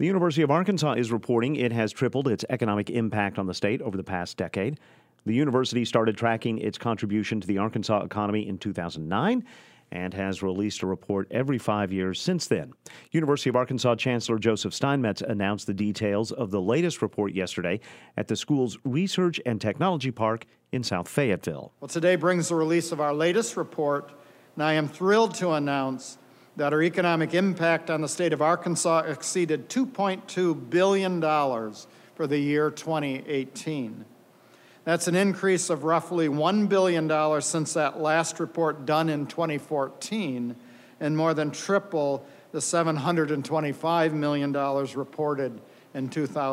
The University of Arkansas is reporting it has tripled its economic impact on the state over the past decade. The university started tracking its contribution to the Arkansas economy in 2009 and has released a report every 5 years since then. University of Arkansas Chancellor Joseph Steinmetz announced the details of the latest report yesterday at the school's Research and Technology Park in South Fayetteville. Well, today brings the release of our latest report, and I am thrilled to announce that our economic impact on the state of Arkansas exceeded $2.2 billion for the year 2018. That's an increase of roughly $1 billion since that last report done in 2014, and more than triple the $725 million reported in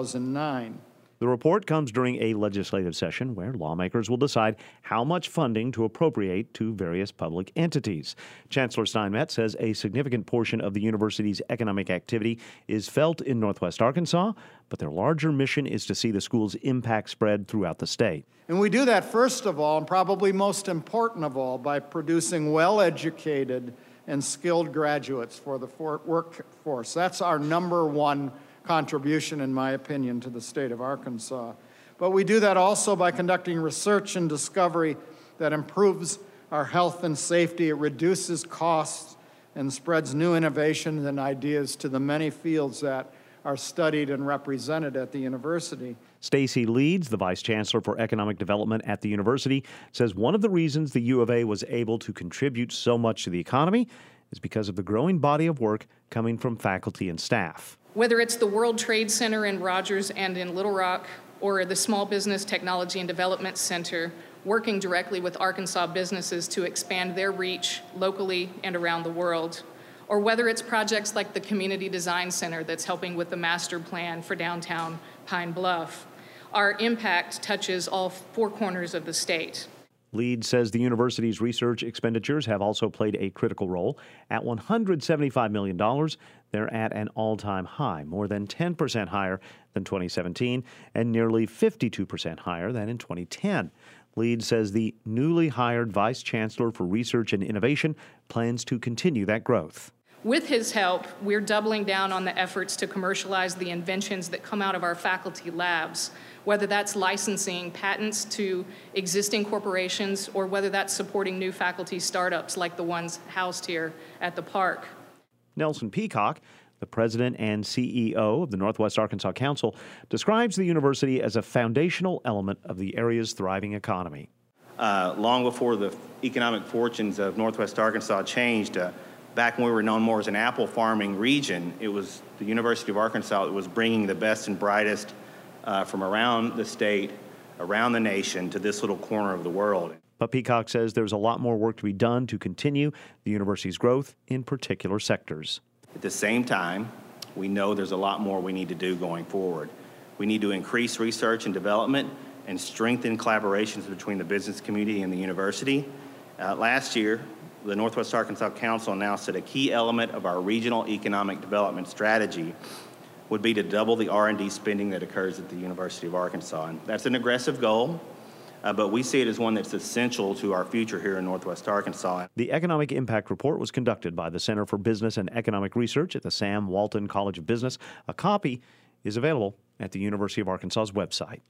2009. The report comes during a legislative session where lawmakers will decide how much funding to appropriate to various public entities. Chancellor Steinmetz says a significant portion of the university's economic activity is felt in Northwest Arkansas, but their larger mission is to see the school's impact spread throughout the state. And we do that, first of all, and probably most important of all, by producing well-educated and skilled graduates for the workforce. That's our number one contribution, in my opinion, to the state of Arkansas. But we do that also by conducting research and discovery that improves our health and safety. It reduces costs and spreads new innovations and ideas to the many fields that are studied and represented at the university. Stacy Leeds, the Vice Chancellor for Economic Development at the university, says one of the reasons the U of A was able to contribute so much to the economy is because of the growing body of work coming from faculty and staff. Whether it's the World Trade Center in Rogers and in Little Rock, or the Small Business Technology and Development Center, working directly with Arkansas businesses to expand their reach locally and around the world, or whether it's projects like the Community Design Center that's helping with the master plan for downtown Pine Bluff, our impact touches all four corners of the state. Leeds says the university's research expenditures have also played a critical role. At $175 million, they're at an all-time high, more than 10% higher than 2017 and nearly 52% higher than in 2010. Leeds says the newly hired Vice Chancellor for Research and Innovation plans to continue that growth. With his help, we're doubling down on the efforts to commercialize the inventions that come out of our faculty labs, whether that's licensing patents to existing corporations or whether that's supporting new faculty startups like the ones housed here at the park. Nelson Peacock, the president and CEO of the Northwest Arkansas Council, describes the university as a foundational element of the area's thriving economy. Long before the economic fortunes of Northwest Arkansas changed, back when we were known more as an apple farming region, it was the University of Arkansas that was bringing the best and brightest from around the state, around the nation, to this little corner of the world. But Peacock says there's a lot more work to be done to continue the university's growth in particular sectors. At the same time, we know there's a lot more we need to do going forward. We need to increase research and development and strengthen collaborations between the business community and the university. Last year, the Northwest Arkansas Council announced that a key element of our regional economic development strategy would be to double the R&D spending that occurs at the University of Arkansas. And that's an aggressive goal, but we see it as one that's essential to our future here in Northwest Arkansas. The Economic Impact Report was conducted by the Center for Business and Economic Research at the Sam Walton College of Business. A copy is available at the University of Arkansas's website.